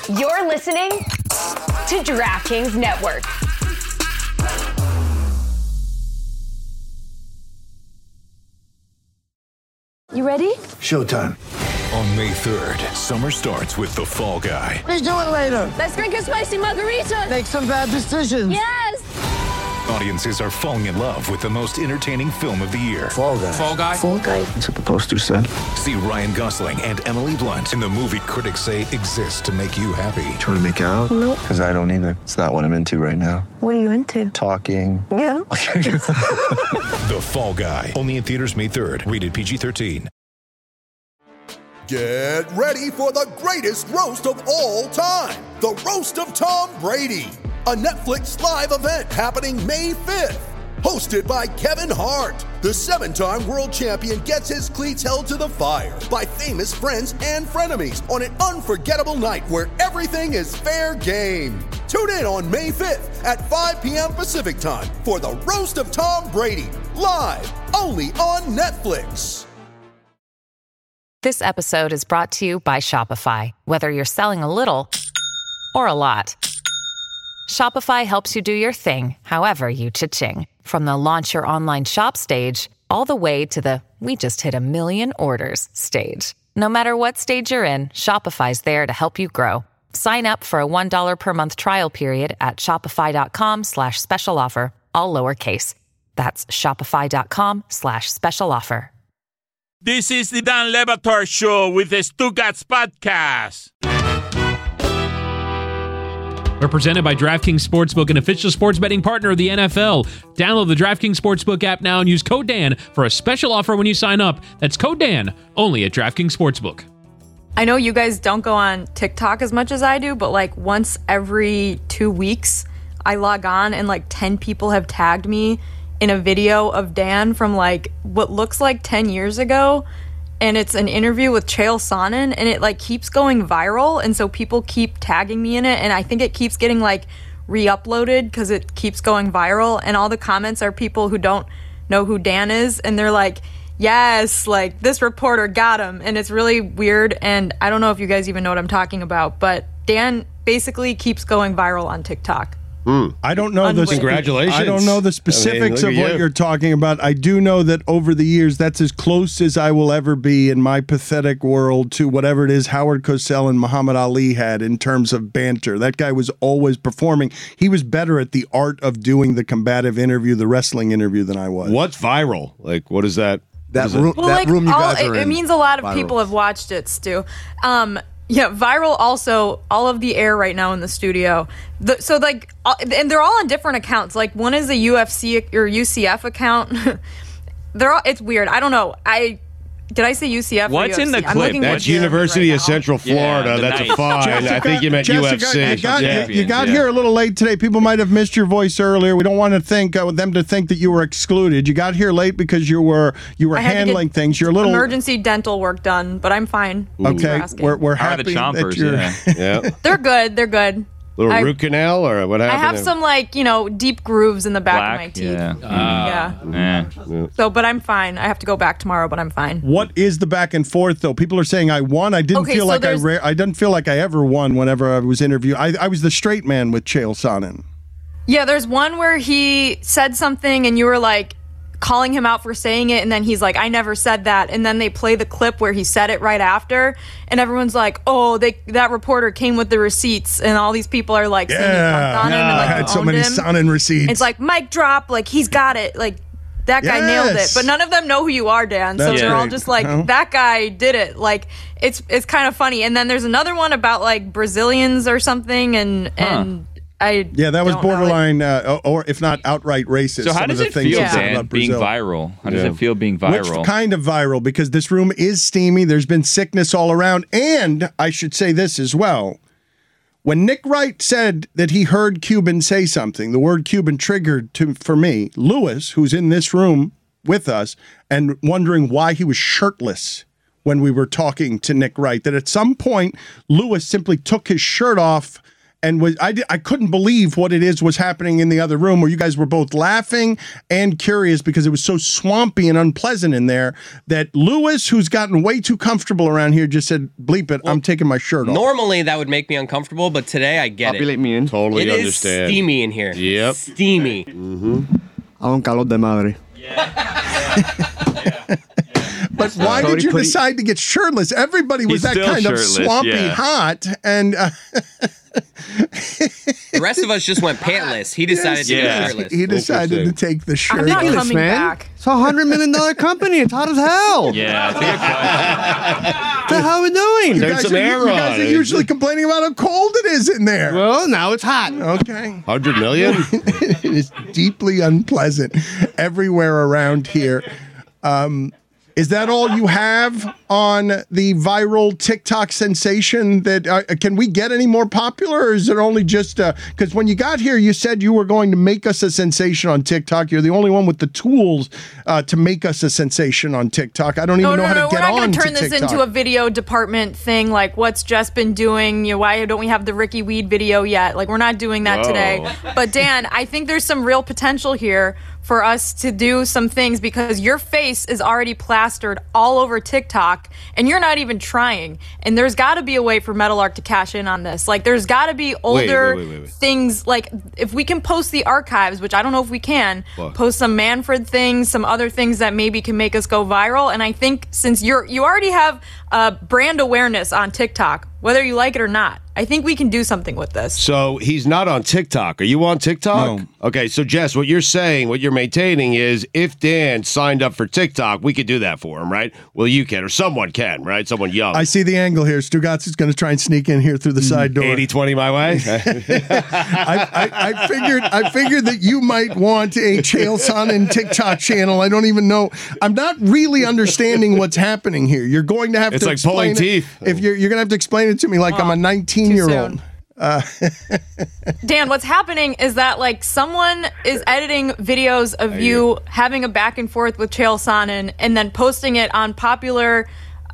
You're listening to DraftKings Network. You ready? Showtime. On May 3rd, summer starts with The Fall Guy. Let's do it later. Let's drink a spicy margarita. Make some bad decisions. Yes. Audiences are falling in love with the most entertaining film of the year. Fall Guy. Fall Guy? Fall Guy. That's what the poster said. See Ryan Gosling and Emily Blunt in the movie critics say exists to make you happy. Trying to make it out? Nope. Because I don't either. It's not what I'm into right now. What are you into? Talking. Yeah. The Fall Guy. Only in theaters May 3rd. Rated PG-13. Get ready for the greatest roast of all time. The Roast of Tom Brady. A Netflix live event happening May 5th. Hosted by Kevin Hart. The 7-time world champion gets his cleats held to the fire by famous friends and frenemies on an unforgettable night where everything is fair game. Tune in on May 5th at 5 p.m. Pacific time for the Roast of Tom Brady. Live only on Netflix. This episode is brought to you by Shopify. Whether you're selling a little or a lot, Shopify helps you do your thing, however you cha-ching. From the launch your online shop stage, all the way to the we just hit 1 million orders stage. No matter what stage you're in, Shopify's there to help you grow. Sign up for a $1 per month trial period at shopify.com/special offer, all lowercase. That's shopify.com/special offer. This is the Dan Le Batard Show with the Stugats Podcast. We're presented by DraftKings Sportsbook, an official sports betting partner of the NFL. Download the DraftKings Sportsbook app now and use code Dan for a special offer when you sign up. That's code Dan, only at DraftKings Sportsbook. I know you guys don't go on TikTok as much as I do, but like once every 2 weeks, I log on and like 10 people have tagged me in a video of Dan from like what looks like 10 years ago. And it's an interview with Chael Sonnen, and it like keeps going viral. And so people keep tagging me in it. And I think it keeps getting like re-uploaded because it keeps going viral. And all the comments are people who don't know who Dan is. And they're like, yes, like this reporter got him. And it's really weird. And I don't know if you guys even know what I'm talking about, but Dan basically keeps going viral on TikTok. I don't know the congratulations. I don't know the specifics of what you. you're talking about. I do know that over the years, that's as close as I will ever be in my pathetic world to whatever it is Howard Cosell and Muhammad Ali had in terms of banter. That guy was always performing. He was better at the art of doing the combative interview, the wrestling interview, than I was. What's viral? Like, what is that? That room you guys are in. It means a lot of Viral. people have watched it, Stu. Yeah, viral also, all of the air right now in the studio. And they're all on different accounts. Like one is a UFC or UCF account. It's weird. I don't know. Did I say UCF? What's or UFC? in the I'm clip? looking That's at Jeremy University right of now. Central Florida. the That's Knights. fine. I think you meant UFC. You got here a little late today. People might have missed your voice earlier. We don't want to think them to think that you were excluded. You got here late because you were I had to handling get things. You're a little emergency dental work done, but I'm fine. okay. We're How are happy the chompers? that you're. Yeah. They're good. They're good. Little root canal or what happened? I have some deep grooves in the back of my teeth. Yeah. So, but I'm fine. I have to go back tomorrow, but I'm fine. What is the back and forth though? People are saying I won. I didn't feel like I didn't feel like I ever won whenever I was interviewed. I was the straight man with Chael Sonnen. Yeah, there's one where he said something and you were like calling him out for saying it, and then he's like, I never said that. And then they play the clip where he said it right after, and everyone's like, oh, that reporter came with the receipts, and all these people are like saying he dunked on him and like I had so many Sonnen receipts. It's like mic drop, like he's got it, like that guy nailed it. But none of them know who you are, Dan. So they're all just like, that guy did it. Like it's kind of funny. And then there's another one about like Brazilians or something, and that was borderline, or if not outright racist. So how does it feel, Dan, being viral? How does it feel being viral? Which kind of viral? Because this room is steamy. There's been sickness all around. And I should say this as well. When Nick Wright said that he heard Cuban say something, the word Cuban triggered for me, Lewis, who's in this room with us, and wondering why he was shirtless when we were talking to Nick Wright, that at some point, Lewis simply took his shirt off and I couldn't believe what it was happening in the other room, where you guys were both laughing and curious because it was so swampy and unpleasant in there that Lewis, who's gotten way too comfortable around here, just said, bleep it, I'm taking my shirt off. Normally that would make me uncomfortable, but today I get Populate me in. Totally it understand. It is steamy in here. Yep. Steamy. A un calor de madre. But why did you decide to get shirtless? Everybody was that kind of swampy hot, and the rest of us just went pantless. He decided to get shirtless. He decided to take the shirt. I'm not off. coming back. It's $100 million company. It's hot as hell. Yeah, it's a good question. What the hell are we doing? There's some air You on guys are it. usually complaining about how cold it is in there. Well, now it's hot. Okay. 100 million? It is deeply unpleasant everywhere around here. Is that all you have on the viral TikTok sensation? That can we get any more popular, or is it only just because when you got here, you said you were going to make us a sensation on TikTok. You're the only one with the tools to make us a sensation on TikTok. I don't even know how to get on. We're not going to turn this TikTok. into a video department thing, like what's Jess been doing. Why don't we have the Ricky Weed video yet? Like, we're not doing that today. But Dan, I think there's some real potential here for us to do some things, because your face is already plastered all over TikTok and you're not even trying. And there's got to be a way for Metal-Arc to cash in on this. Like, there's got to be older things. Like, if we can post the archives, which I don't know if we can, post some Manfred things, some other things that maybe can make us go viral. And I think since you already have brand awareness on TikTok, whether you like it or not, I think we can do something with this. So he's not on TikTok. Are you on TikTok? No. Okay, so Jess, what you're saying, what you're maintaining is if Dan signed up for TikTok, we could do that for him, right? Well, you can, or someone can, right? Someone young. I see the angle here. Stugatz is going to try and sneak in here through the side door. 80-20 my way? I figured that you might want a Chael Sonnen TikTok channel. I don't even know. I'm not really understanding what's happening here. You're going to have It's to like explain pulling it. teeth. If you're going to have to explain it to me like I'm a 19-year-old. Dan, what's happening is that like someone is editing videos of you having a back and forth with Chael Sonnen and then posting it on popular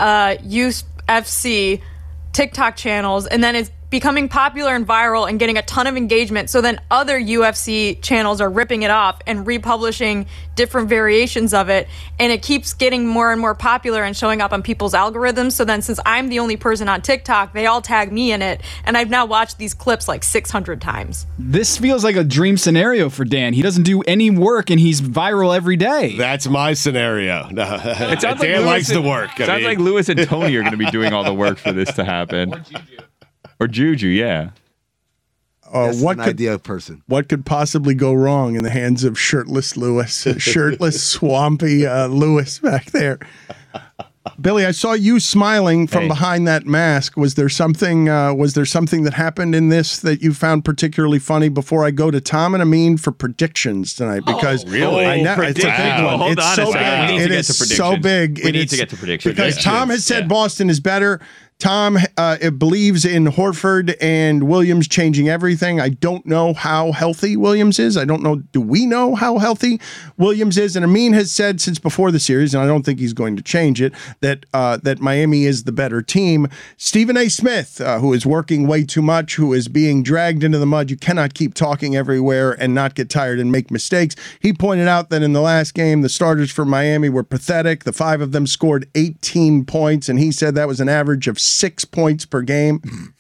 UFC TikTok channels, and then it's becoming popular and viral and getting a ton of engagement. So then other UFC channels are ripping it off and republishing different variations of it. And it keeps getting more and more popular and showing up on people's algorithms. So then since I'm the only person on TikTok, they all tag me in it. And I've now watched these clips like 600 times. This feels like a dream scenario for Dan. He doesn't do any work and he's viral every day. That's my scenario. It sounds Dan like likes to work. Sounds like Lewis and Tony are going to be doing all the work for this to happen. Or Juju, yeah. What could ideal person? What could possibly go wrong in the hands of shirtless Lewis, shirtless, swampy Lewis back there? Billy, I saw you smiling from behind that mask. Was there something? That happened in this that you found particularly funny? Before I go to Tom and Amin for predictions tonight, because really? I know it's a big one. Hold it's on so a second. big. We need to It get is to so big. We need to get to predictions. Because Tom has said Boston is better. Tom believes in Horford and Williams changing everything. I don't know how healthy Williams is. I don't know. Do we know how healthy Williams is? And Amin has said since before the series, and I don't think he's going to change it, that Miami is the better team. Stephen A. Smith, who is working way too much, who is being dragged into the mud. You cannot keep talking everywhere and not get tired and make mistakes. He pointed out that in the last game, the starters for Miami were pathetic. The 5 of them scored 18 points, and he said that was an average of 6 points per game.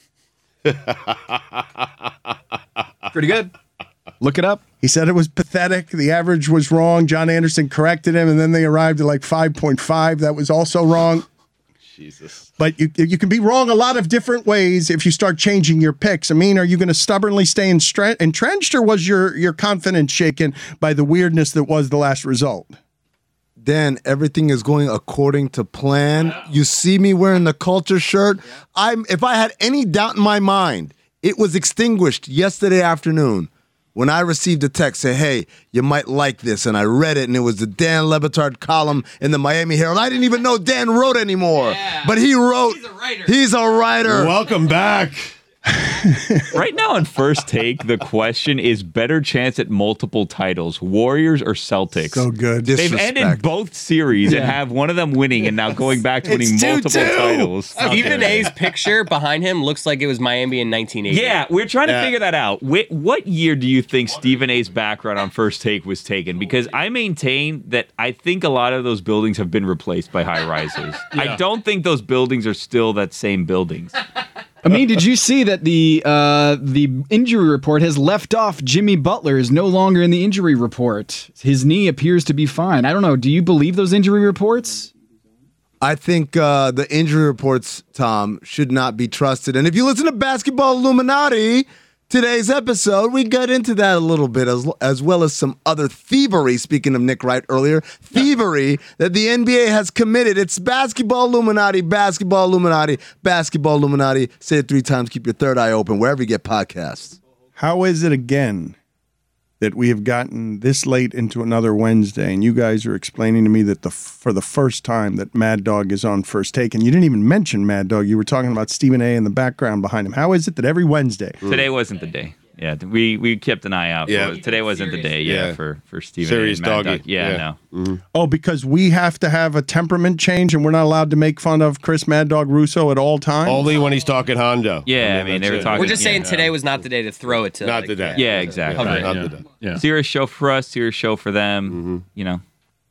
Pretty good. Look it up. He said it was pathetic. The average was wrong. John Anderson corrected him, and then they arrived at like 5.5. That was also wrong. Jesus. But you can be wrong a lot of different ways if you start changing your picks. I mean, are you going to stubbornly stay entrenched, or was your confidence shaken by the weirdness that was the last result? Dan, everything is going according to plan. You see me wearing the culture shirt. If I had any doubt in my mind, it was extinguished yesterday afternoon when I received a text saying, hey, you might like this. And I read it, and it was the Dan Le Batard column in the Miami Herald. I didn't even know Dan wrote anymore. Yeah. But he wrote. He's a writer. He's a writer. Welcome back. Right now on First Take, the question is better chance at multiple titles, Warriors or Celtics? So good. They've ended both series and have one of them winning and now going back to winning multiple titles. Stephen A's picture behind him looks like it was Miami in 1980. Yeah, we're trying to figure that out. What year do you think Stephen A's background on First Take was taken? Because I maintain that I think a lot of those buildings have been replaced by high rises. I don't think those buildings are still that same buildings. I mean, did you see that the injury report has left off Jimmy Butler is no longer in the injury report? His knee appears to be fine. I don't know. Do you believe those injury reports? I think the injury reports, Tom, should not be trusted. And if you listen to Basketball Illuminati, today's episode, we got into that a little bit, as well as some other thievery, speaking of Nick Wright earlier, thievery that the NBA has committed. It's Basketball Illuminati, Basketball Illuminati, Basketball Illuminati. Say it 3 times, keep your third eye open, wherever you get podcasts. How is it again that we have gotten this late into another Wednesday, and you guys are explaining to me that for the first time that Mad Dog is on First Take, and you didn't even mention Mad Dog. You were talking about Stephen A. and the background behind him. How is it that every Wednesday? Today wasn't the day. Yeah, we kept an eye out. Yeah. Today wasn't the day. For Stephen. Serious A. and Mad doggy. Dog. Yeah, no. Oh, because we have to have a temperament change, and we're not allowed to make fun of Chris Mad Dog Russo at all times? Only when he's talking Hondo. Yeah, I mean, they were talking. We're just saying today was not the day to throw it to. Not the day. Yeah, exactly. Not the day. Yeah. Serious show for us, serious show for them. You know.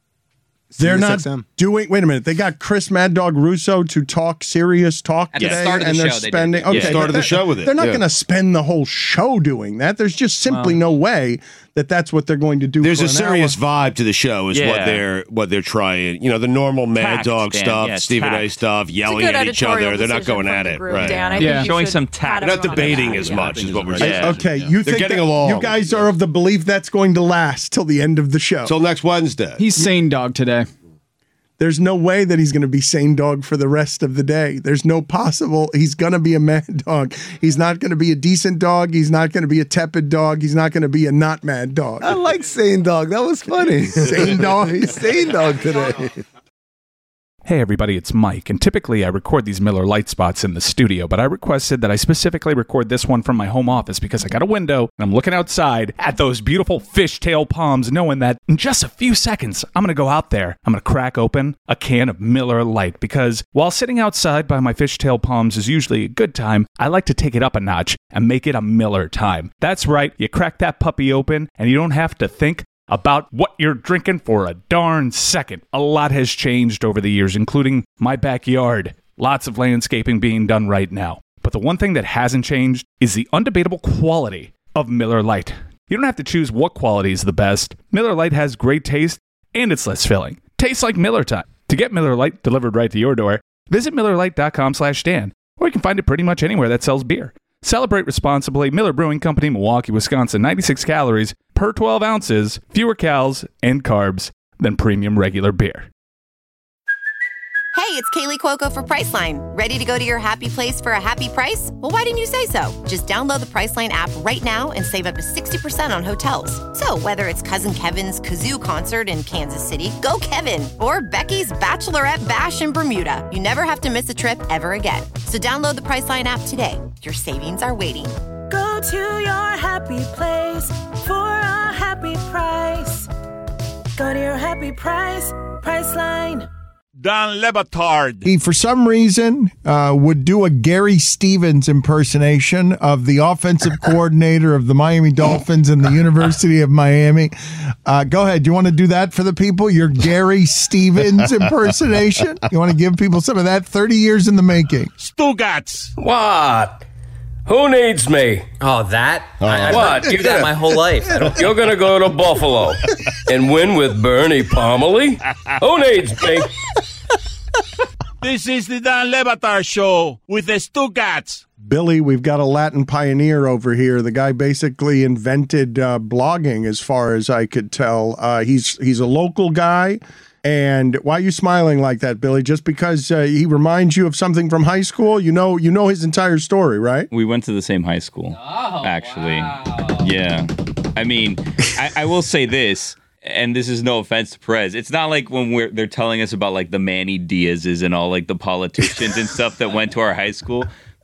They're not XM. doing. Wait a minute. They got Chris Mad Dog Russo to talk serious talk At the today, start of the and they're show, they did. spending. Yeah. Okay, Started the show with it. They're not Yeah. going to spend the whole show doing that. There's just simply no way that that's what they're going to do. There's for a an serious hour. vibe to the show, is Yeah. what they're trying. You know, the normal Mad Tact, Dog Dan. stuff, Yeah, Stephen A. tact. stuff, yelling good at each other. editorial They're not decision going from at the it, group, right? Dan. I Yeah. think you Showing should some pat tact. him Not on the debating back. as much is what we're saying. Okay, you They're think getting that along. You guys are of the belief that's going to last till the end of the show. Till next Wednesday. He's sane dog today. There's no way that he's going to be sane dog for the rest of the day. There's no possible. He's going to be a mad dog. He's not going to be a decent dog. He's not going to be a tepid dog. He's not going to be a not mad dog. I like Sane Dog. That was funny. Sane Dog. He's Sane Dog today. Hey everybody, it's Mike, and typically I record these Miller Lite spots in the studio, but I requested that I specifically record this one from my home office because I got a window and I'm looking outside at those beautiful fishtail palms, knowing that in just a few seconds I'm going to go out there, I'm going to crack open a can of Miller Lite, because while sitting outside by my fishtail palms is usually a good time, I like to take it up a notch and make it a Miller time. That's right, you crack that puppy open and you don't have to think about what you're drinking for a darn second. A lot has changed over the years, including my backyard. Lots of landscaping being done right now. But the one thing that hasn't changed is the undebatable quality of Miller Lite. You don't have to choose what quality is the best. Miller Lite has great taste, and it's less filling. Tastes like Miller time. To get Miller Lite delivered right to your door, visit MillerLite.com/Dan, or you can find it pretty much anywhere that sells beer. Celebrate responsibly. Miller Brewing Company, Milwaukee, Wisconsin. 96 calories per 12 ounces, fewer calories and carbs than premium regular beer. Hey, it's Kaylee Cuoco for Priceline. Ready to go to your happy place for a happy price? Well, why didn't you say so? Just download the Priceline app right now and save up to 60% on hotels. So whether it's Cousin Kevin's Kazoo Concert in Kansas City, go Kevin, or Becky's Bachelorette Bash in Bermuda, you never have to miss a trip ever again. So download the Priceline app today. Your savings are waiting. Go to your happy place for a happy price. Go to your happy price, Priceline. Dan Le Batard. He, for some reason, would do a Gary Stevens impersonation of the offensive coordinator of the Miami Dolphins and the University of Miami. Go ahead. Do you want to do that for the people? Your Gary Stevens impersonation? You want to give people some of that? 30 years in the making. Stugats. What? Who needs me? Oh, that? What? I do that my whole life. You're going to go to Buffalo and win with Bernie Pomeroy? Who needs me? This is the Dan Le Batard Show with the Stugats. Billy, we've got a Latin pioneer over here. The guy basically invented blogging, as far as I could tell. He's a local guy. And why are you smiling like that, Billy? Just because he reminds you of something from high school? You know his entire story, right? We went to the same high school, actually. Wow. Yeah. I mean, I will say this, and this is no offense to Perez. It's not like when they're telling us about like the Manny Diaz's and all like the politicians and stuff that went to our high school.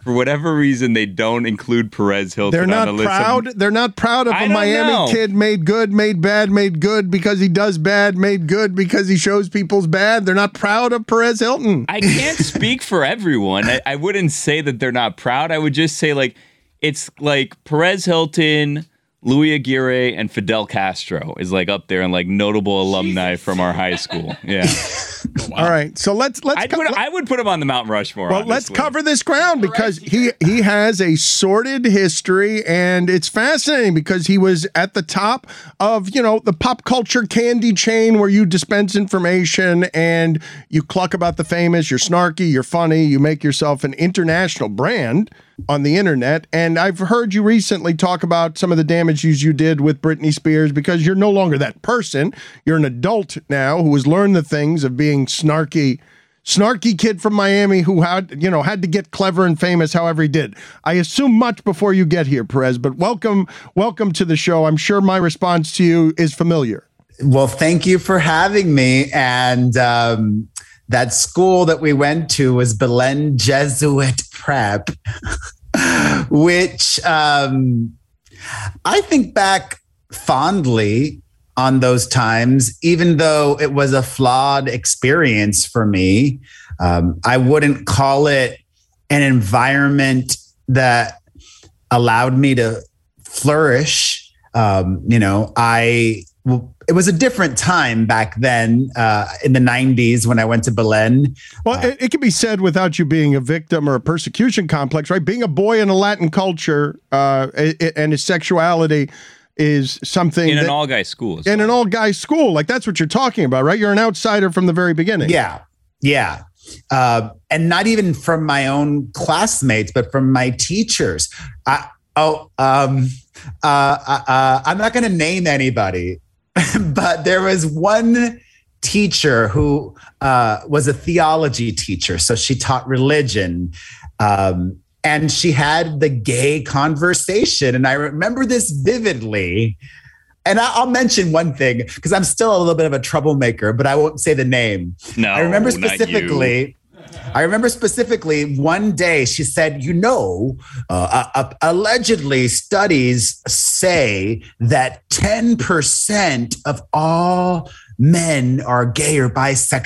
for whatever reason, they don't include Perez Hilton. They're not on the list proud. They're not proud of I a don't Miami know. kid made good, made bad, made good because he does bad, made good because he shows people's bad. They're not proud of Perez Hilton. I can't speak for everyone. I wouldn't say that they're not proud. I would just say like it's like Perez Hilton, Louis Aguirre, and Fidel Castro is like up there and like notable alumni from our high school. Yeah. All right, so let's. I would put him on the Mount Rushmore. Well, let's cover this ground because he has a sordid history, and it's fascinating because he was at the top of the pop culture candy chain where you dispense information and you cluck about the famous. You're snarky, you're funny, you make yourself an international brand on the internet. And I've heard you recently talk about some of the damages you did with Britney Spears because you're no longer that person. You're an adult now who has learned the things of being snarky kid from Miami who had to get clever and famous however he did. I assume much before you get here, Perez, but welcome to the show. I'm sure my response to you is familiar. Well, thank you for having me. And that school that we went to was Belen Jesuit Prep, which I think back fondly on those times, even though it was a flawed experience for me. I wouldn't call it an environment that allowed me to flourish. It was a different time back then in the 90s when I went to Belen. Well, it can be said without you being a victim or a persecution complex, right? Being a boy in a Latin culture and his sexuality is something in an all-guy school. In an all-guy school. Like, that's what you're talking about, right? You're an outsider from the very beginning. Yeah. And not even from my own classmates, but from my teachers. I'm not going to name anybody, but there was one teacher who was a theology teacher. So she taught religion. And she had the gay conversation. And I remember this vividly. And I'll mention one thing because I'm still a little bit of a troublemaker, but I won't say the name. No, I remember specifically one day she said, allegedly studies say that 10% of all men are gay or bisexual, ...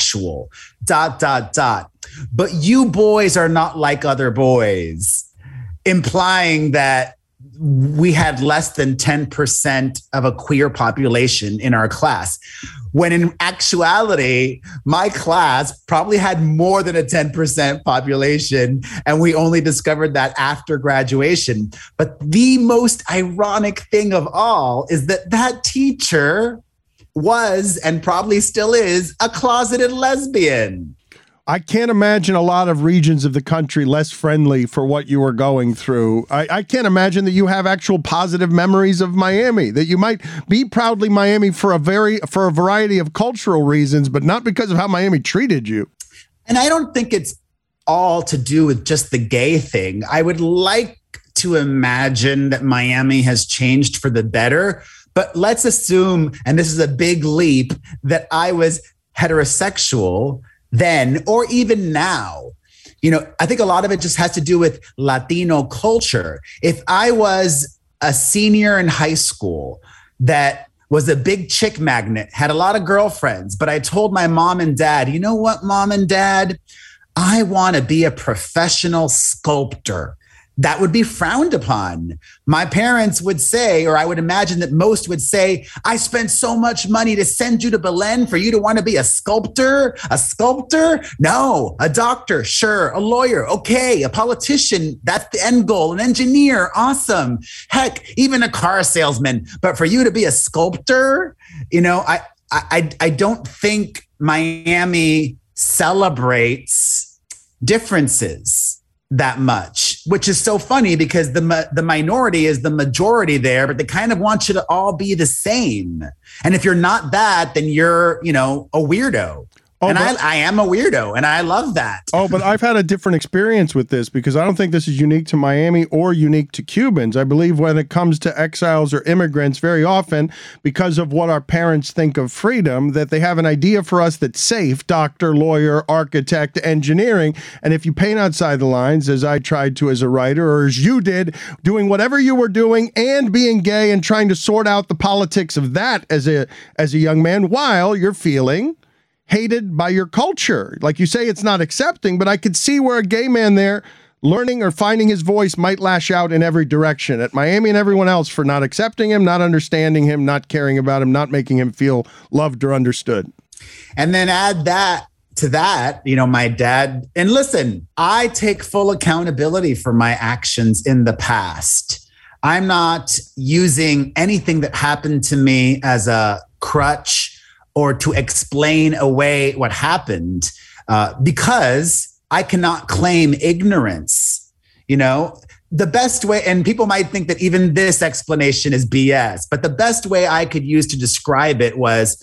But you boys are not like other boys, implying that we had less than 10% of a queer population in our class, when in actuality, my class probably had more than a 10% population, and we only discovered that after graduation. But the most ironic thing of all is that teacher was, and probably still is, a closeted lesbian. I can't imagine a lot of regions of the country less friendly for what you were going through. I can't imagine that you have actual positive memories of Miami, that you might be proudly Miami for a variety of cultural reasons, but not because of how Miami treated you. And I don't think it's all to do with just the gay thing. I would like to imagine that Miami has changed for the better, but let's assume, and this is a big leap, that I was heterosexual then, or even now. I think a lot of it just has to do with Latino culture. If I was a senior in high school that was a big chick magnet, had a lot of girlfriends, but I told my mom and dad, you know what, Mom and Dad, I want to be a professional sculptor. That would be frowned upon. My parents would say, or I would imagine that most would say, I spent so much money to send you to Belen for you to want to be a sculptor? A sculptor? No. A doctor? Sure. A lawyer? Okay. A politician? That's the end goal. An engineer? Awesome. Heck, even a car salesman. But for you to be a sculptor, I don't think Miami celebrates differences that much, which is so funny because the minority is the majority there, but they kind of want you to all be the same. And if you're not that, then you're, a weirdo. And I am a weirdo, and I love that. Oh, but I've had a different experience with this because I don't think this is unique to Miami or unique to Cubans. I believe when it comes to exiles or immigrants, very often, because of what our parents think of freedom, that they have an idea for us that's safe, doctor, lawyer, architect, engineering. And if you paint outside the lines, as I tried to as a writer, or as you did, doing whatever you were doing and being gay and trying to sort out the politics of that as a young man while you're feeling hated by your culture. Like you say, it's not accepting, but I could see where a gay man there learning or finding his voice might lash out in every direction at Miami and everyone else for not accepting him, not understanding him, not caring about him, not making him feel loved or understood. And then add that to that, my dad, and listen, I take full accountability for my actions in the past. I'm not using anything that happened to me as a crutch or to explain away what happened, because I cannot claim ignorance. The best way, and people might think that even this explanation is BS, but the best way I could use to describe it was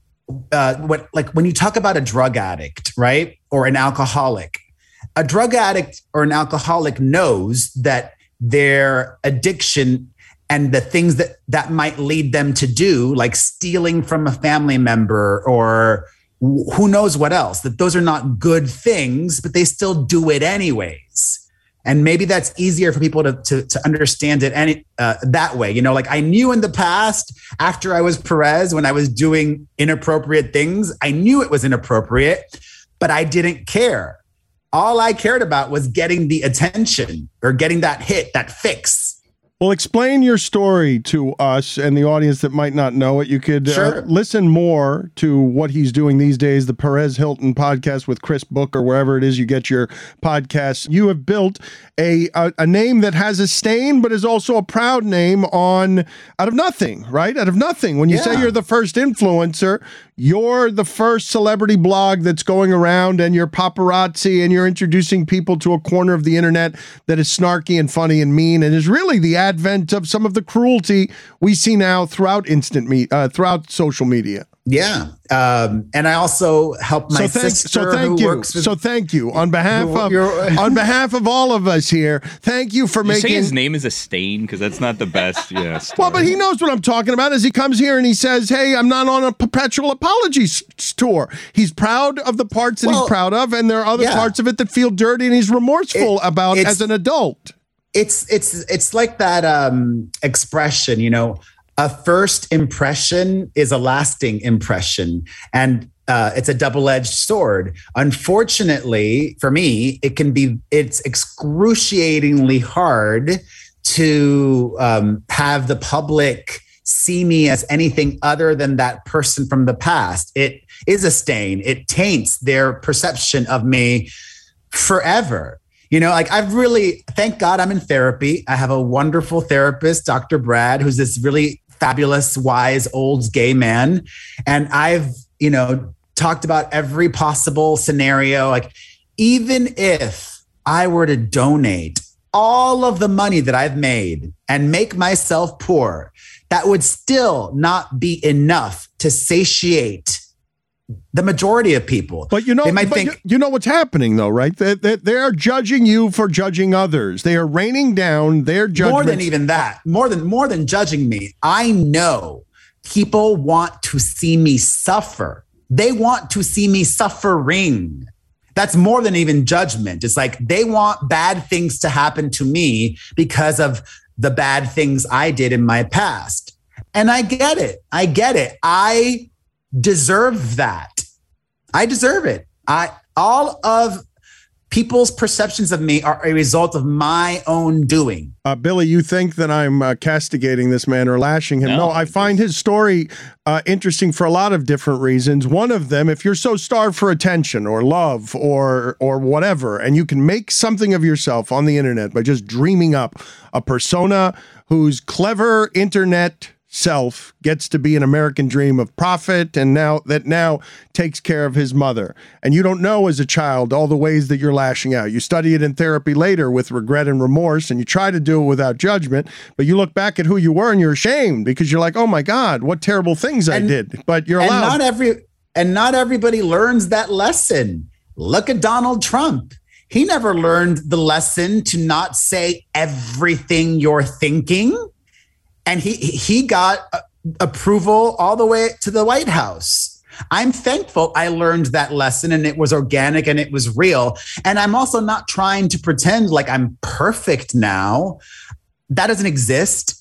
when you talk about a drug addict, right? Or an alcoholic. A drug addict or an alcoholic knows that their addiction and the things that might lead them to do, like stealing from a family member or who knows what else, that those are not good things, but they still do it anyways. And maybe that's easier for people to understand it that way. I knew in the past, after I was Perez, when I was doing inappropriate things, I knew it was inappropriate, but I didn't care. All I cared about was getting the attention or getting that hit, that fix. Well, explain your story to us and the audience that might not know it. You could listen more to what he's doing these days, the Perez Hilton podcast with Chris Book or wherever it is you get your podcasts. You have built a name that has a stain, but is also a proud name out of nothing, right? Out of nothing. When you say you're the first influencer, you're the first celebrity blog that's going around and you're paparazzi and you're introducing people to a corner of the internet that is snarky and funny and mean and is really the advent of some of the cruelty we see now throughout throughout social media. Yeah. And I also help my sister thank you on behalf of all of us here. Thank you for making. Say his name is a stain because that's not the best. Yes. Well, but he knows what I'm talking about as he comes here and he says, "Hey, I'm not on a perpetual apology tour." He's proud of the parts that he's proud of, and there are other parts of it that feel dirty, and he's remorseful about as an adult. It's like that expression, a first impression is a lasting impression, and it's a double-edged sword. Unfortunately, for me, it's excruciatingly hard to have the public see me as anything other than that person from the past. It is a stain. It taints their perception of me forever. Thank God I'm in therapy. I have a wonderful therapist, Dr. Brad, who's this really fabulous, wise, old gay man. And I've, talked about every possible scenario. Like, even if I were to donate all of the money that I've made and make myself poor, that would still not be enough to satiate the majority of people. But you know what's happening though, right? They are judging you for judging others. They are raining down their judgments. More than even that, more than judging me. I know people want to see me suffer. They want to see me suffering. That's more than even judgment. It's like they want bad things to happen to me because of the bad things I did in my past. And I get it. I deserve that. I deserve it. All of people's perceptions of me are a result of my own doing. Billy, you think that I'm castigating this man or lashing him? No, I find his story interesting for a lot of different reasons. One of them, if you're so starved for attention or love or whatever, and you can make something of yourself on the internet by just dreaming up a persona whose clever internet self gets to be an American dream of profit and now takes care of his mother. And you don't know as a child all the ways that you're lashing out. You study it in therapy later with regret and remorse, and you try to do it without judgment, but you look back at who you were and you're ashamed because you're like, oh my God, what terrible things I did. But you're allowed. And not everybody learns that lesson. Look at Donald Trump. He never learned the lesson to not say everything you're thinking. And he got approval all the way to the White House. I'm thankful I learned that lesson and it was organic and it was real. And I'm also not trying to pretend like I'm perfect now. That doesn't exist.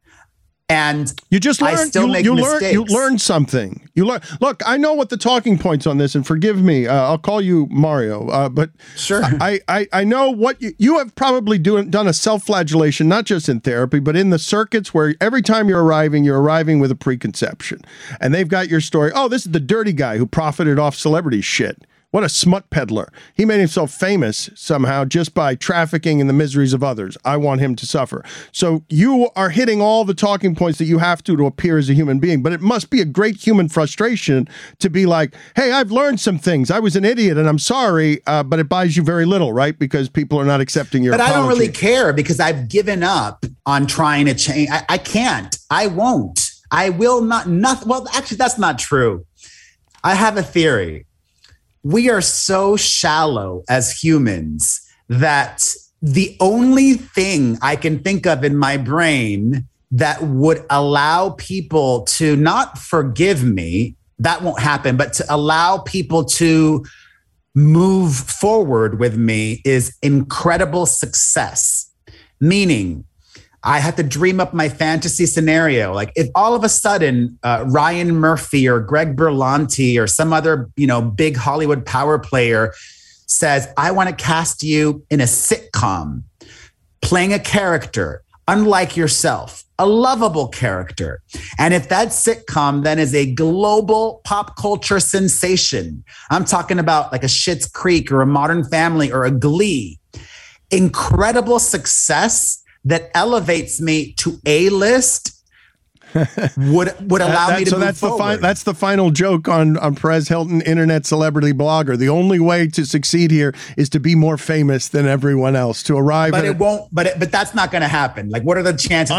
And you just learn, I still make mistakes. You learn something. You learn. Look, I know what the talking points on this, and forgive me. I'll call you Mario. But sure, I know what you have probably done a self-flagellation, not just in therapy, but in the circuits where every time you're arriving with a preconception, and they've got your story. Oh, this is the dirty guy who profited off celebrity shit. What a smut peddler. He made himself famous somehow just by trafficking in the miseries of others. I want him to suffer. So you are hitting all the talking points that you have to appear as a human being. But it must be a great human frustration to be like, hey, I've learned some things. I was an idiot and I'm sorry, but it buys you very little, right? Because people are not accepting your apology. But I don't really care because I've given up on trying to change. I can't. I won't. I will not. Well, actually, that's not true. I have a theory. We are so shallow as humans that the only thing I can think of in my brain that would allow people to not forgive me, that won't happen, but to allow people to move forward with me is incredible success. Meaning, I had to dream up my fantasy scenario. Like if all of a sudden Ryan Murphy or Greg Berlanti or some other, big Hollywood power player says, I want to cast you in a sitcom, playing a character unlike yourself, a lovable character. And if that sitcom then is a global pop culture sensation, I'm talking about like a Schitt's Creek or a Modern Family or a Glee, incredible success that elevates me to A-list would allow me to move forward. That's the final joke on Perez Hilton, internet celebrity blogger. The only way to succeed here is to be more famous than everyone else, to arrive. But it won't. But that's not going to happen. Like, what are the chances?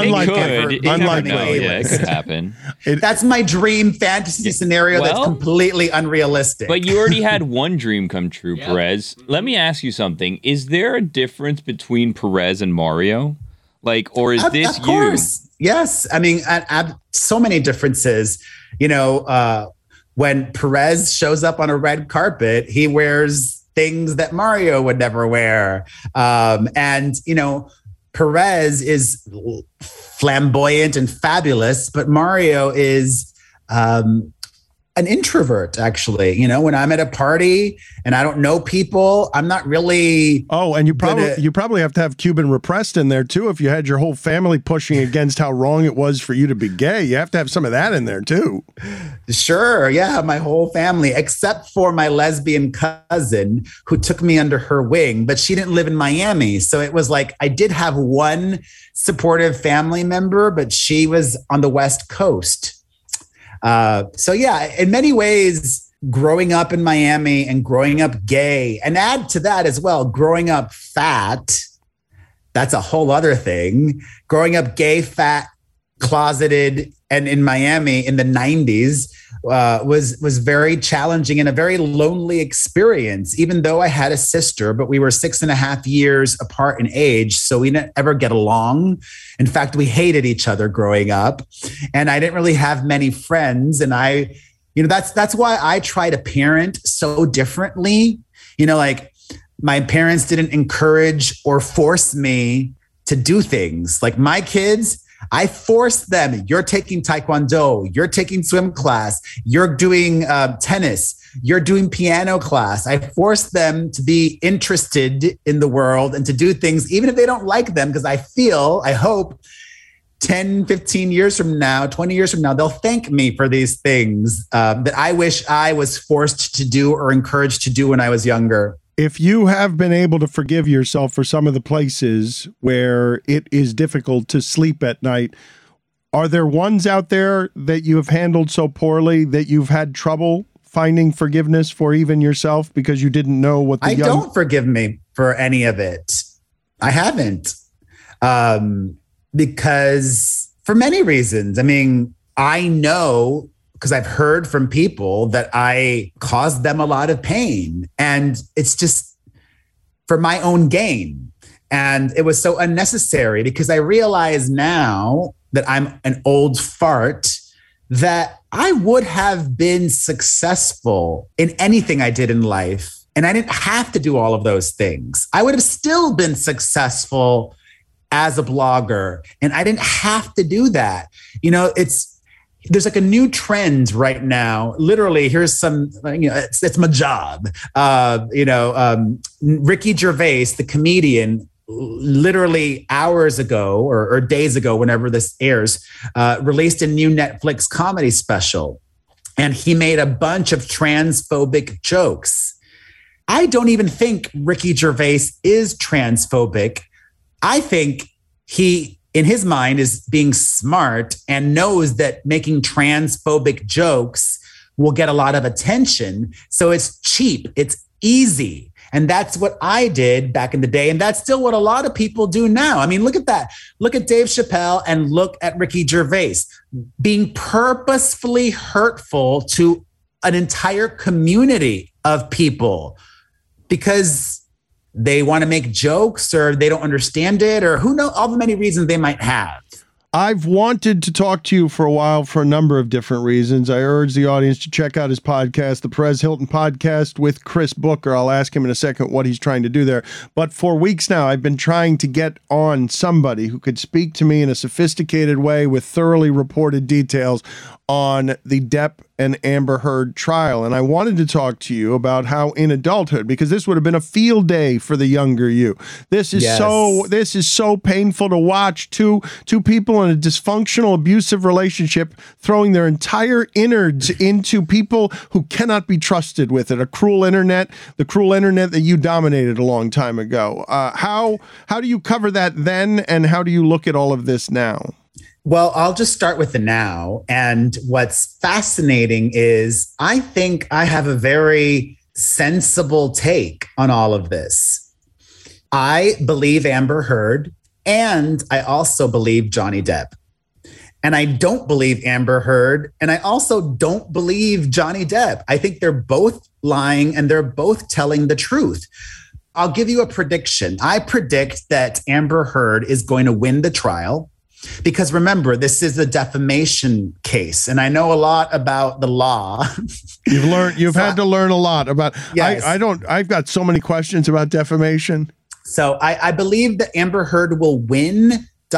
It could happen. That's my dream fantasy scenario. That's completely unrealistic. But you already had one dream come true, Perez. Let me ask you something. Is there a difference between Perez and Mario? Or is this of course. Yes. I mean, so many differences. When Perez shows up on a red carpet, he wears things that Mario would never wear. Perez is flamboyant and fabulous, but Mario is an introvert, actually. When I'm at a party and I don't know people, I'm not really. Oh, and you probably have to have Cuban repressed in there too. If you had your whole family pushing against how wrong it was for you to be gay, you have to have some of that in there too. Sure, yeah, my whole family, except for my lesbian cousin who took me under her wing, but she didn't live in Miami, so it was like I did have one supportive family member, but she was on the West Coast. So yeah, in many ways, growing up in Miami and growing up gay, and add to that as well, growing up fat, that's a whole other thing. Growing up gay, fat, closeted, and in Miami in the 90s was very challenging and a very lonely experience, even though I had a sister, but we were 6.5 years apart in age. So we didn't ever get along. In fact, we hated each other growing up, and I didn't really have many friends. And that's why I try to parent so differently. My parents didn't encourage or force me to do things. Like my kids, I forced them. You're taking Taekwondo. You're taking swim class. You're doing tennis. You're doing piano class. I forced them to be interested in the world and to do things, even if they don't like them, because I hope 10, 15 years from now, 20 years from now, they'll thank me for these things that I wish I was forced to do or encouraged to do when I was younger. If you have been able to forgive yourself for some of the places where it is difficult to sleep at night, are there ones out there that you have handled so poorly that you've had trouble finding forgiveness for even yourself because you didn't know what the don't forgive me for any of it. I haven't. Because for many reasons. I mean, I know because I've heard from people that I caused them a lot of pain. And it's just for my own gain. And it was so unnecessary because I realize now that I'm an old fart that I would have been successful in anything I did in life. And I didn't have to do all of those things. I would have still been successful as a blogger. And I didn't have to do that. There's like a new trend right now. Literally, here's some, it's my job. Ricky Gervais, the comedian, literally hours ago or days ago, whenever this airs, released a new Netflix comedy special. And he made a bunch of transphobic jokes. I don't even think Ricky Gervais is transphobic. I think he, in his mind, is being smart and knows that making transphobic jokes will get a lot of attention. So it's cheap, it's easy. And that's what I did back in the day. And that's still what a lot of people do now. I mean, look at that. Look at Dave Chappelle and look at Ricky Gervais being purposefully hurtful to an entire community of people because they want to make jokes or they don't understand it or who knows, all the many reasons they might have. I've wanted to talk to you for a while for a number of different reasons. I urge the audience to check out his podcast, the Perez Hilton Podcast with Chris Booker. I'll ask him in a second what he's trying to do there. But for weeks now, I've been trying to get on somebody who could speak to me in a sophisticated way with thoroughly reported details on the Depp and Amber Heard trial. And I wanted to talk to you about how in adulthood, because this would have been a field day for the younger you. This is so painful to watch two people in a dysfunctional, abusive relationship throwing their entire innards into people who cannot be trusted with it. The cruel internet that you dominated a long time ago. How do you cover that then, and how do you look at all of this now? Well, I'll just start with the now. And what's fascinating is I think I have a very sensible take on all of this. I believe Amber Heard, and I also believe Johnny Depp. And I don't believe Amber Heard, and I also don't believe Johnny Depp. I think they're both lying and they're both telling the truth. I'll give you a prediction. I predict that Amber Heard is going to win the trial. Because remember, this is a defamation case, and I know a lot about the law. You've had to learn a lot about. Yes. I've got so many questions about defamation. So I believe that Amber Heard will win ...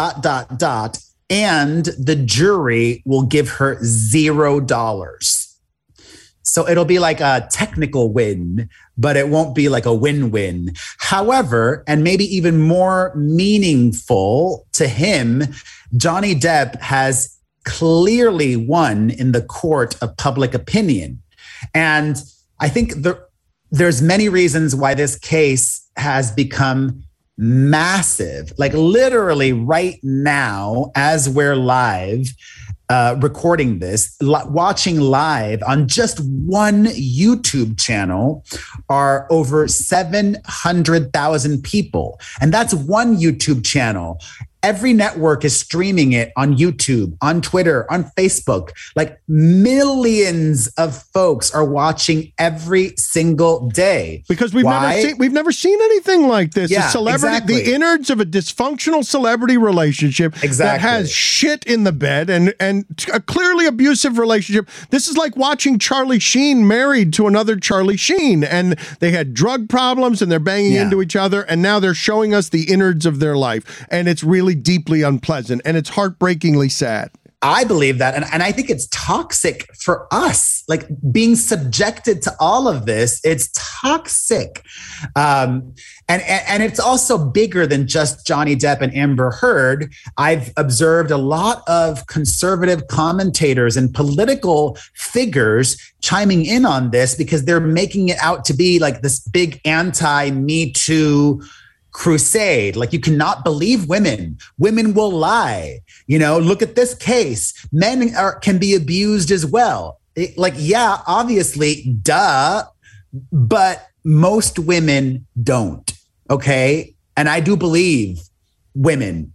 and the jury will give her $0. So it'll be like a technical win, but it won't be like a win-win. However, and maybe even more meaningful to him, Johnny Depp has clearly won in the court of public opinion. And I think there's many reasons why this case has become massive. Like literally right now, as we're live, recording this, watching live on just one YouTube channel are over 700,000 people. And that's one YouTube channel. Every network is streaming it on YouTube, on Twitter, on Facebook. Like millions of folks are watching every single day. Because we've never seen anything like this. Yeah, a celebrity, exactly. The innards of a dysfunctional celebrity relationship that has shit in the bed and a clearly abusive relationship. This is like watching Charlie Sheen married to another Charlie Sheen, and they had drug problems and they're banging into each other, and now they're showing us the innards of their life, and it's really deeply unpleasant, and it's heartbreakingly sad. I believe that. And I think it's toxic for us, like being subjected to all of this. It's toxic. And it's also bigger than just Johnny Depp and Amber Heard. I've observed a lot of conservative commentators and political figures chiming in on this because they're making it out to be like this big anti-Me Too crusade. Like, you cannot believe women. Women will lie. You know, look at this case. Men can be abused as well. Obviously, duh, but most women don't. Okay. And I do believe women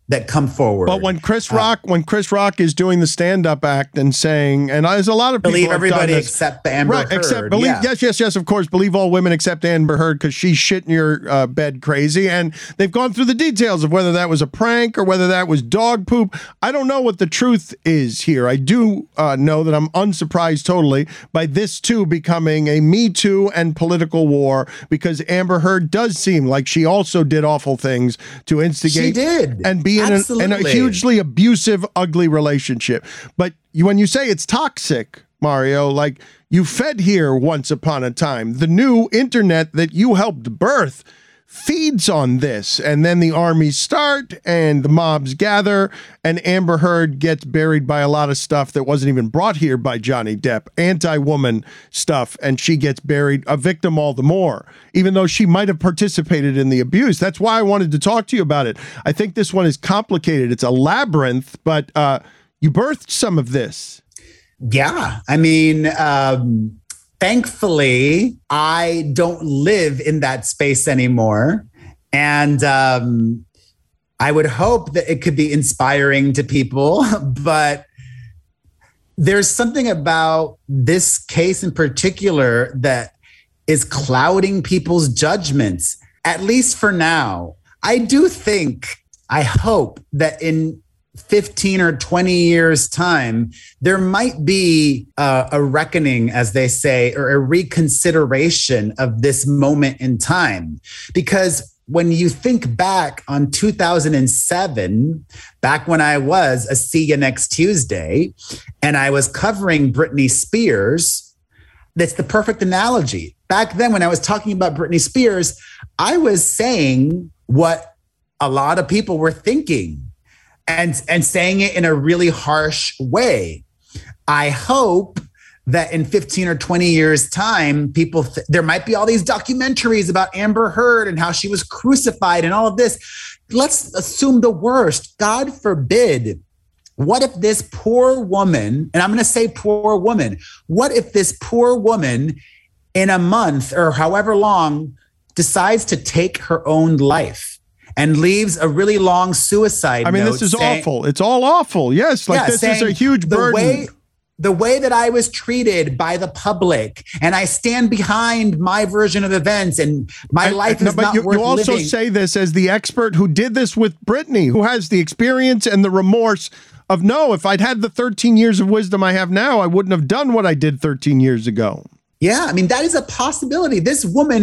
that come forward. But when Chris Rock is doing the stand-up act and saying, and there's a lot of people believe have everybody done this, except Amber Heard. Yes, of course, believe all women except Amber Heard because she shit in your bed crazy. And they've gone through the details of whether that was a prank or whether that was dog poop. I don't know what the truth is here. I do know that I'm unsurprised totally by this too becoming a Me Too and political war, because Amber Heard does seem like she also did awful things to instigate. She did. And be in a hugely abusive, ugly relationship. But when you say it's toxic, Mario, like you fed here once upon a time, the new internet that you helped birth feeds on this, and then the armies start and the mobs gather, and Amber Heard gets buried by a lot of stuff that wasn't even brought here by Johnny Depp, anti-woman stuff, and she gets buried, a victim all the more, even though she might have participated in the abuse. That's why I wanted to talk to you about it. I think this one is complicated. It's a labyrinth, but you birthed some of this. Yeah. I mean, thankfully, I don't live in that space anymore. And I would hope that it could be inspiring to people. But there's something about this case in particular that is clouding people's judgments, at least for now. I hope that in 15 or 20 years time, there might be a reckoning, as they say, or a reconsideration of this moment in time. Because when you think back on 2007, back when I was a See You Next Tuesday, and I was covering Britney Spears, that's the perfect analogy. Back then, when I was talking about Britney Spears, I was saying what a lot of people were thinking. And saying it in a really harsh way. I hope that in 15 or 20 years' time, there might be all these documentaries about Amber Heard and how she was crucified and all of this. Let's assume the worst. God forbid. What if this poor woman, and I'm going to say poor woman, what if this poor woman in a month or however long decides to take her own life? And leaves a really long suicide note. I mean, this is awful. It's all awful. Yes, this is a huge burden. The way that I was treated by the public, and I stand behind my version of events, and my life is not worth living. You also say this as the expert who did this with Britney, who has the experience and the remorse of, no, if I'd had the 13 years of wisdom I have now, I wouldn't have done what I did 13 years ago. Yeah, I mean, that is a possibility. This woman,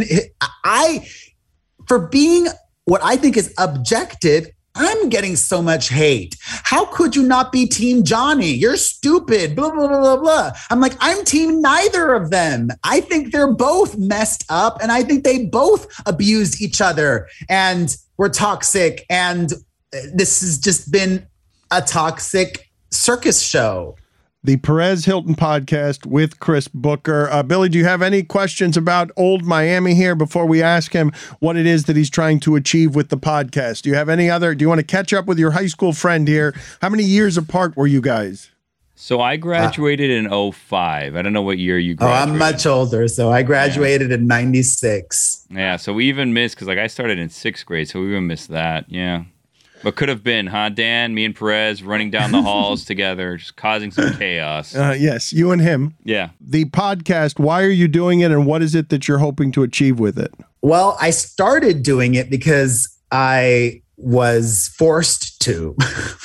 for being what I think is objective, I'm getting so much hate. How could you not be Team Johnny? You're stupid, blah, blah, blah, blah, blah. I'm like, I'm team neither of them. I think they're both messed up, and I think they both abused each other and were toxic. And this has just been a toxic circus show. The Perez Hilton podcast with Chris Booker. Billy, do you have any questions about old Miami here before we ask him what it is that he's trying to achieve with the podcast? Do you have any other? Do you want to catch up with your high school friend here? How many years apart were you guys? So I graduated in 2005. I don't know what year you graduated. Oh, I'm much older. So I graduated in 96. Yeah. So we even missed, because I started in 6th grade. So we even missed that. Yeah. But could have been, huh, Dan? Me and Perez running down the halls together, just causing some chaos. Yes, you and him. Yeah. The podcast, why are you doing it, and what is it that you're hoping to achieve with it? Well, I started doing it because I was forced to.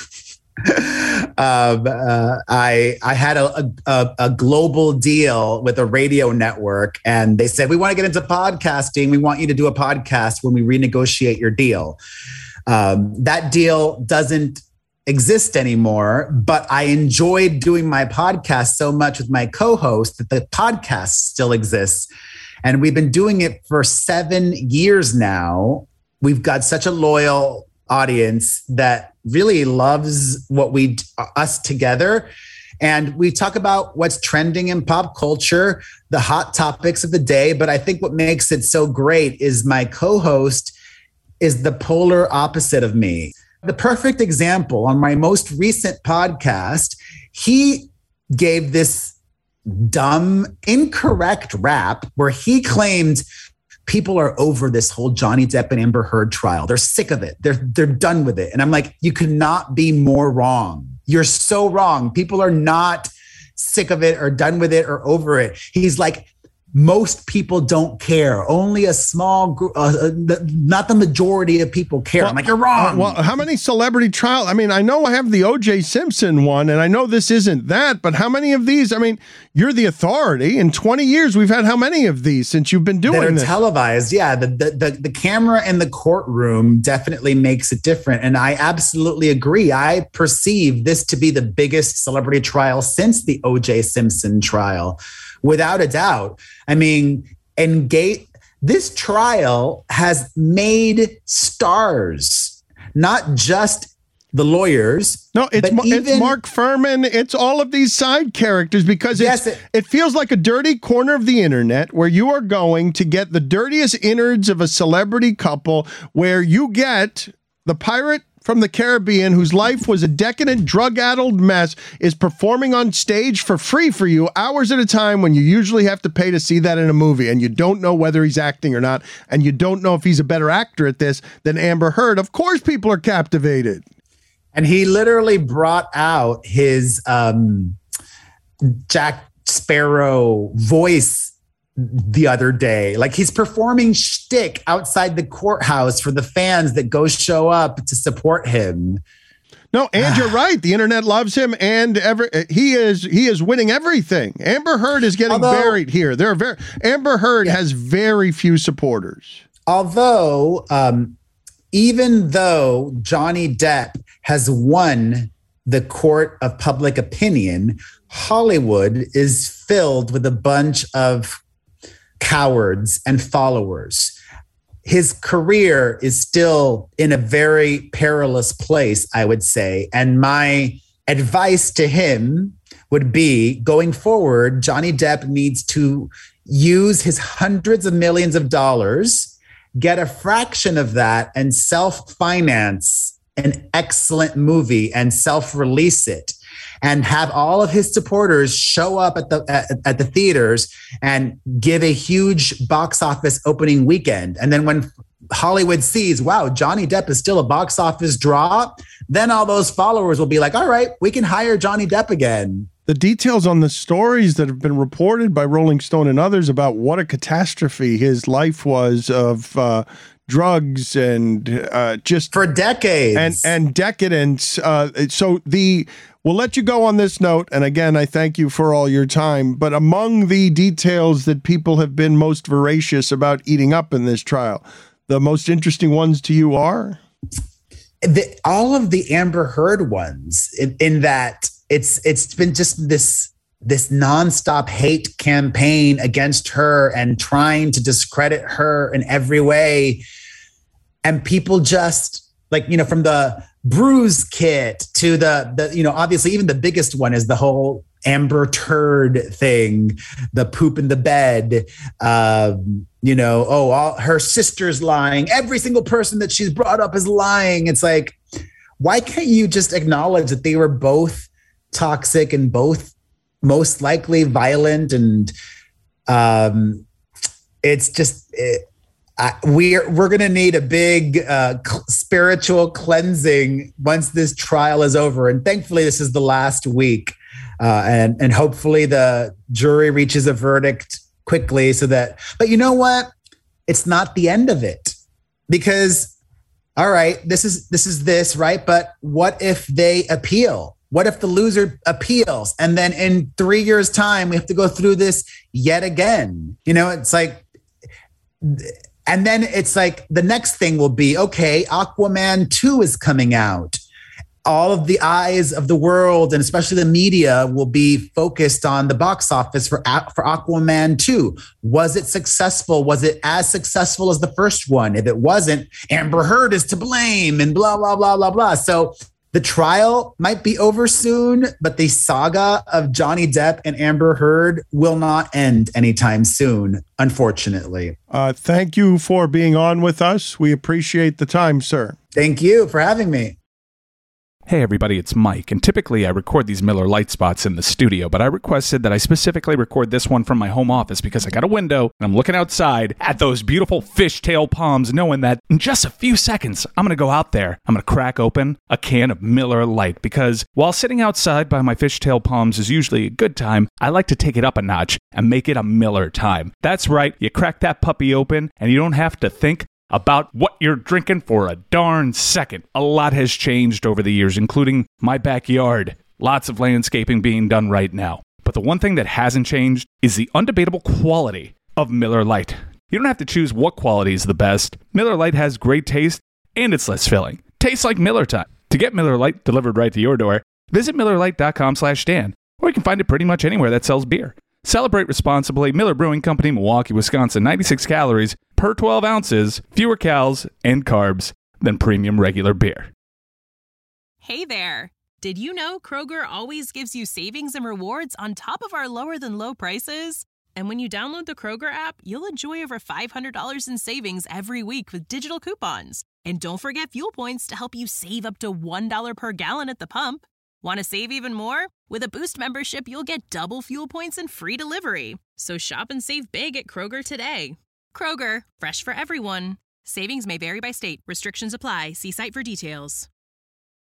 I had a global deal with a radio network, and they said, we want to get into podcasting. We want you to do a podcast when we renegotiate your deal. That deal doesn't exist anymore, but I enjoyed doing my podcast so much with my co-host that the podcast still exists. And we've been doing it for 7 years now. We've got such a loyal audience that really loves us together. And we talk about what's trending in pop culture, the hot topics of the day. But I think what makes it so great is my co-host is the polar opposite of me. The perfect example, on my most recent podcast, he gave this dumb, incorrect rap where he claimed people are over this whole Johnny Depp and Amber Heard trial. They're sick of it. They're done with it. And I'm like, you could not be more wrong. You're so wrong. People are not sick of it or done with it or over it. He's like, most people don't care. Only a small group, not the majority of people care. I'm like, you're wrong. Well, how many celebrity trials? I mean, I know I have the O.J. Simpson one, and I know this isn't that, but how many of these? I mean, you're the authority. In 20 years, we've had how many of these since you've been doing that are this? Televised. Yeah, the camera in the courtroom definitely makes it different. And I absolutely agree. I perceive this to be the biggest celebrity trial since the O.J. Simpson trial. Without a doubt. I mean, this trial has made stars, not just the lawyers. No, it's Mark Furman. It's all of these side characters because it feels like a dirty corner of the internet where you are going to get the dirtiest innards of a celebrity couple, where you get the pirate from the Caribbean, whose life was a decadent, drug-addled mess, is performing on stage for free for you hours at a time when you usually have to pay to see that in a movie, and you don't know whether he's acting or not, and you don't know if he's a better actor at this than Amber Heard. Of course people are captivated. And he literally brought out his Jack Sparrow voice the other day. Like, he's performing shtick outside the courthouse for the fans that go show up to support him. No, and you're right. The internet loves him, and he is winning everything. Amber Heard is getting buried here. Amber Heard has very few supporters. Although, even though Johnny Depp has won the court of public opinion, Hollywood is filled with a bunch of cowards and followers. His career is still in a very perilous place, I would say. And my advice to him would be, going forward, Johnny Depp needs to use his hundreds of millions of dollars, get a fraction of that, and self-finance an excellent movie and self-release it, and have all of his supporters show up at the theaters and give a huge box office opening weekend. And then when Hollywood sees, wow, Johnny Depp is still a box office draw, then all those followers will be like, all right, we can hire Johnny Depp again. The details on the stories that have been reported by Rolling Stone and others about what a catastrophe his life was of drugs and just for decades and decadence. We'll let you go on this note. And again, I thank you for all your time. But among the details that people have been most voracious about eating up in this trial, the most interesting ones to you are? All of the Amber Heard ones, in that it's been just this nonstop hate campaign against her and trying to discredit her in every way. And people just, like, from the bruise kit to the obviously even the biggest one is the whole Amber Turd thing, the poop in the bed, all her sister's lying. Every single person that she's brought up is lying. It's like, why can't you just acknowledge that they were both toxic and both most likely violent? And it's just, we're going to need a big spiritual cleansing once this trial is over. And thankfully, this is the last week. And hopefully the jury reaches a verdict quickly but you know what? It's not the end of it, because, all right, this is right? But what if they appeal? What if the loser appeals? And then in 3 years' time, we have to go through this yet again. It's like, and then it's like the next thing will be, okay, Aquaman 2 is coming out. All of the eyes of the world, and especially the media, will be focused on the box office for Aquaman 2. Was it successful? Was it as successful as the first one? If it wasn't, Amber Heard is to blame and blah, blah, blah, blah, blah. So the trial might be over soon, but the saga of Johnny Depp and Amber Heard will not end anytime soon, unfortunately. Thank you for being on with us. We appreciate the time, sir. Thank you for having me. Hey everybody, it's Mike, and typically I record these Miller Lite spots in the studio, but I requested that I specifically record this one from my home office because I got a window and I'm looking outside at those beautiful fishtail palms, knowing that in just a few seconds I'm going to go out there, I'm going to crack open a can of Miller Lite, because while sitting outside by my fishtail palms is usually a good time, I like to take it up a notch and make it a Miller time. That's right, you crack that puppy open and you don't have to think about what you're drinking for a darn second. A lot has changed over the years, including my backyard. Lots of landscaping being done right now. But the one thing that hasn't changed is the undebatable quality of Miller Lite. You don't have to choose what quality is the best. Miller Lite has great taste and it's less filling. Tastes like Miller time. To get Miller Lite delivered right to your door, visit MillerLite.com/Dan, or you can find it pretty much anywhere that sells beer. Celebrate responsibly. Miller Brewing Company, Milwaukee, Wisconsin. 96 calories per 12 ounces, fewer calories and carbs than premium regular beer. Hey there. Did you know Kroger always gives you savings and rewards on top of our lower than low prices? And when you download the Kroger app, you'll enjoy over $500 in savings every week with digital coupons. And don't forget fuel points to help you save up to $1 per gallon at the pump. Want to save even more? With a Boost membership, you'll get double fuel points and free delivery. So shop and save big at Kroger today. Kroger, fresh for everyone. Savings may vary by state. Restrictions apply. See site for details.